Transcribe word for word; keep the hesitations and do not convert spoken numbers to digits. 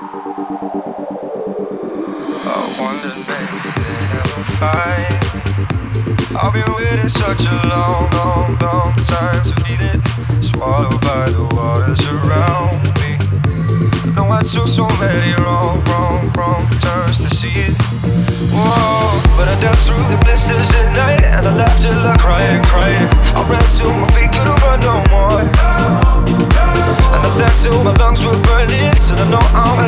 I wondered maybe they'd ever find. I've been waiting such a long, long, long time to feel it. Swallowed by the waters around me. No, I took so many wrong, wrong, wrong turns to see it. Whoa, but I danced through the blisters at night, and I laughed till I cried and cried. I ran till my feet couldn't run no more, and I sat till my lungs were burning, till I know I'm